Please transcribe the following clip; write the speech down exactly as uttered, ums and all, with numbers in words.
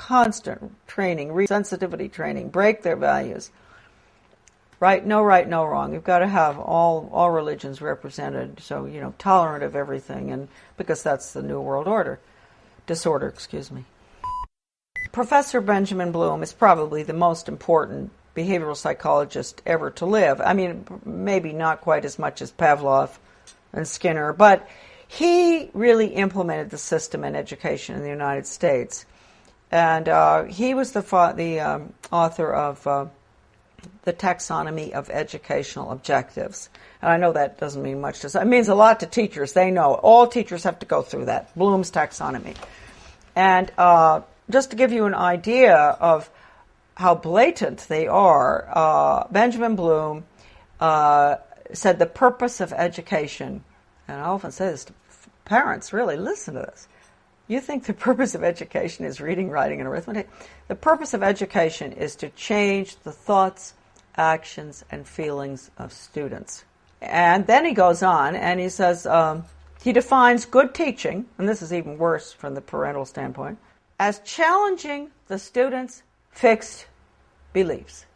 constant training, sensitivity training, break their values. Right, no right, no wrong. You've got to have all all religions represented, so, you know, tolerant of everything, and because that's the New World Order. Disorder, excuse me. Professor Benjamin Bloom is probably the most important behavioral psychologist ever to live. I mean, maybe not quite as much as Pavlov and Skinner, but he really implemented the system in education in the United States. And uh, he was the, fa- the um, author of uh, The Taxonomy of Educational Objectives. And I know that doesn't mean much to us. It means a lot to teachers. They know. All teachers have to go through that, Bloom's taxonomy. And uh, just to give you an idea of how blatant they are, uh, Benjamin Bloom uh, said the purpose of education, and I often say this to parents, really, listen to this. You think the purpose of education is reading, writing, and arithmetic? The purpose of education is to change the thoughts, actions, and feelings of students. And then he goes on and he says, um, he defines good teaching, and this is even worse from the parental standpoint, as challenging the student's fixed beliefs.